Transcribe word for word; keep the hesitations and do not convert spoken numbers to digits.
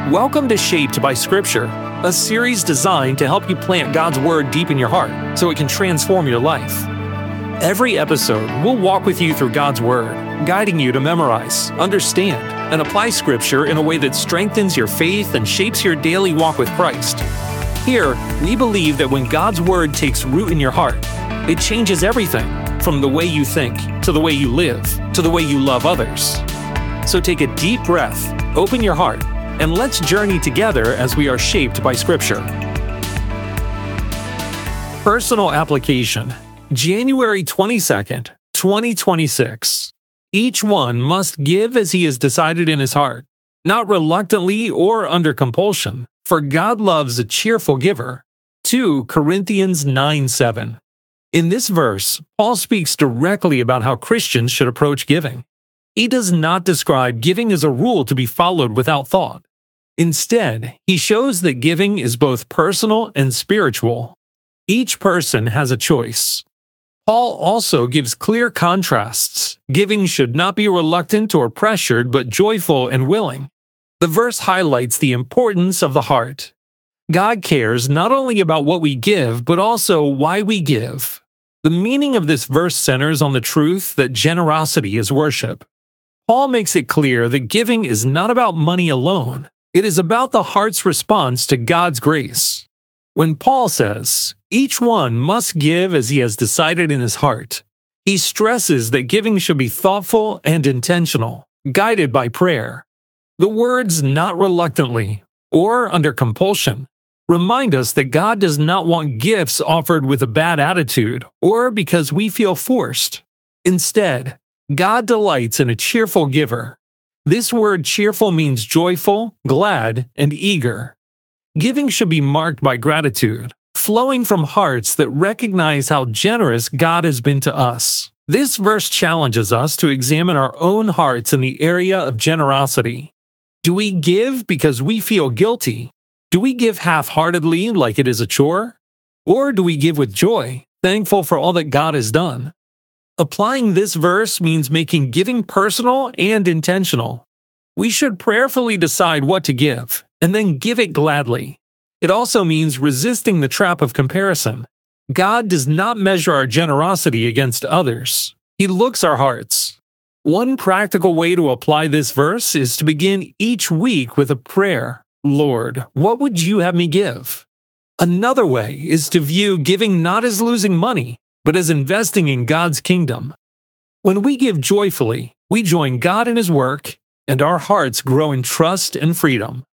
Welcome to Shaped by Scripture, a series designed to help you plant God's Word deep in your heart so it can transform your life. Every episode, we'll walk with you through God's Word, guiding you to memorize, understand, and apply Scripture in a way that strengthens your faith and shapes your daily walk with Christ. Here, we believe that when God's Word takes root in your heart, it changes everything, from the way you think, to the way you live, to the way you love others. So take a deep breath, open your heart, and let's journey together as we are shaped by Scripture. Personal application, January twenty-second, twenty twenty-six. Each one must give as he has decided in his heart, not reluctantly or under compulsion, for God loves a cheerful giver. Second Corinthians nine seven. In this verse, Paul speaks directly about how Christians should approach giving. He does not describe giving as a rule to be followed without thought. Instead, he shows that giving is both personal and spiritual. Each person has a choice. Paul also gives clear contrasts. Giving should not be reluctant or pressured, but joyful and willing. The verse highlights the importance of the heart. God cares not only about what we give, but also why we give. The meaning of this verse centers on the truth that generosity is worship. Paul makes it clear that giving is not about money alone. It is about the heart's response to God's grace. When Paul says, each one must give as he has decided in his heart, he stresses that giving should be thoughtful and intentional, guided by prayer. The words "not reluctantly" or "under compulsion" remind us that God does not want gifts offered with a bad attitude or because we feel forced. Instead, God delights in a cheerful giver. This word cheerful means joyful, glad, and eager. Giving should be marked by gratitude, flowing from hearts that recognize how generous God has been to us. This verse challenges us to examine our own hearts in the area of generosity. Do we give because we feel guilty? Do we give half-heartedly like it is a chore? Or do we give with joy, thankful for all that God has done? Applying this verse means making giving personal and intentional. We should prayerfully decide what to give, and then give it gladly. It also means resisting the trap of comparison. God does not measure our generosity against others. He looks our hearts. One practical way to apply this verse is to begin each week with a prayer. Lord, what would you have me give? Another way is to view giving not as losing money, but as investing in God's kingdom. When we give joyfully, we join God in His work, and our hearts grow in trust and freedom.